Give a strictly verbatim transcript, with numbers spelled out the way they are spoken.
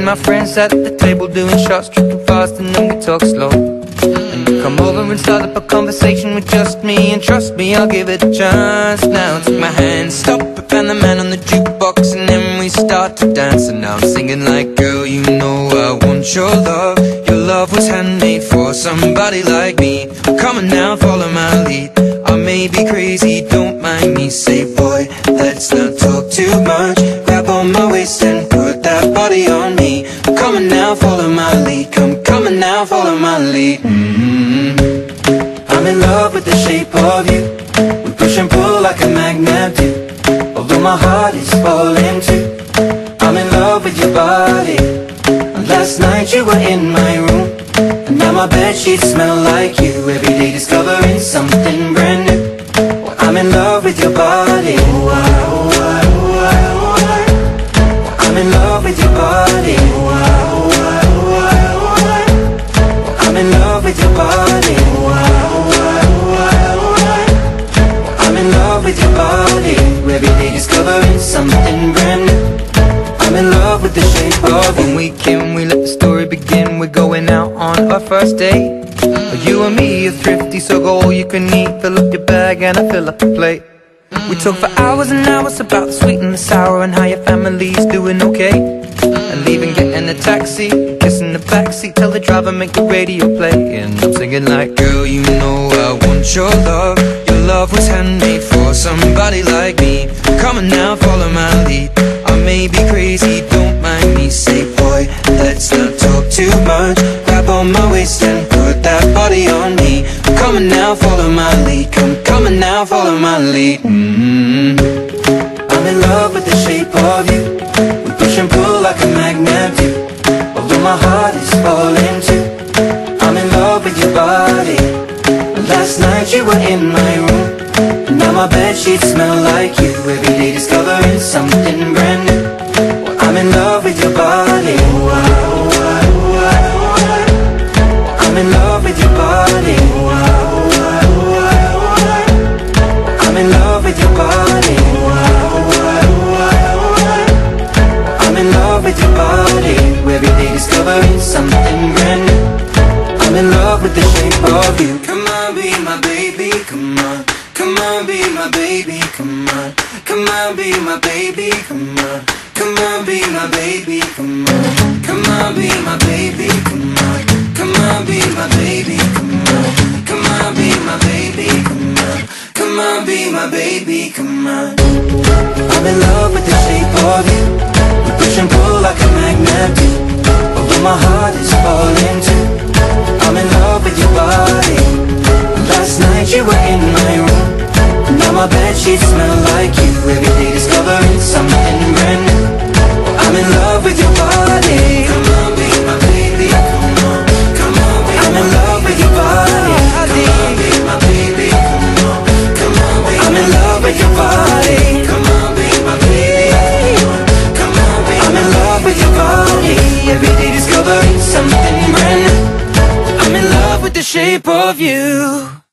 and my friends at the table doing shots, tripping fast, and then we talk slow. And you come over and start up a conversation with just me, and trust me, I'll give it a chance. Now take my hand, stop it, and the man on the jukebox, and then we start to dance. And now I'm singing like, girl, you know I want your love. Your love was handmade for somebody like me. Come on now, follow my lead. I may be crazy, don't mind me. Say, boy, let's not talk too much. Grab on my waist and put that body on me. Come on now, follow my lead. Come, come on now, follow my lead. mm-hmm. I'm in love with the shape of you. We push and pull like a magnet do. Although my heart is falling too, I'm in love with your body. Last night you were in my room, and now my bedsheets smell like you. Every day discovering something brand new. Well, I'm in love with your body. Oh, I, oh, I, oh, I, oh, I. Well, I'm in love with your body. Oh, I, oh, I, oh, I, oh, I. Well, I'm in love with your body. Oh, I, oh, I, oh, I, oh, I. Well, I'm in love with your body. Every day discovering something brand new. I'm in love with the shape of you. When we came, we let the story begin. We're going out on our first date. mm-hmm. You and me are thrifty, so go all you can eat. Fill up your bag and I fill up the plate. mm-hmm. We talk for hours and hours about the sweet and the sour, and how your family's doing okay. mm-hmm. And leaving, getting a taxi, kissing the backseat, tell the driver make the radio play. And I'm singing like, girl, you know I want your love. Your love was handmade for somebody like me. Come on now, follow my lead. I may be crazy, don't mind me. Say, boy, let's not talk too much. Grab on my waist and put that body on me. Come on now, follow my lead. Come, come on now, follow my lead. mm-hmm. I'm in love with the shape of you. We push and pull like a magnet do. Although my heart is falling too, I'm in love with your body. Last night you were in my room, and now my bedsheets smell like you. Every day discovering something brand new. Well, I'm in love with your body. Oh, I, oh, I, oh, I, oh, I. Well, I'm in love with your body. Oh, I, oh, I, oh, I, oh, I. Well, I'm in love with your body. Oh, I, oh, I, oh, I, oh, I. Well, I'm in love with your body. Every day discovering something brand new. I'm in love with the shape of you. Come on, be my baby, come on. Come on, be my baby, come on. Come on, be my baby, come on. Come on, be my baby, come on. Come on, be my baby, come on. Come on, be my baby, come on. Come on, be my baby, come on. Come on, be my baby, come on. I'm in love with the shape of you. We push and pull like a magnet do. Although my heart is falling too, I'm in love with your body. Last night you were in my room, now my bedsheets smell like you. Every day discovering something brand new. I'm in love with your body. Come on, be my baby, come on. Come on, be I'm in love with your body. Come on, be my baby, come on. Come on, be I'm in love with your body. Come on, be my baby. Come on, be I'm in love with your body. Every day discovering something brand new. I'm in love with the shape of you.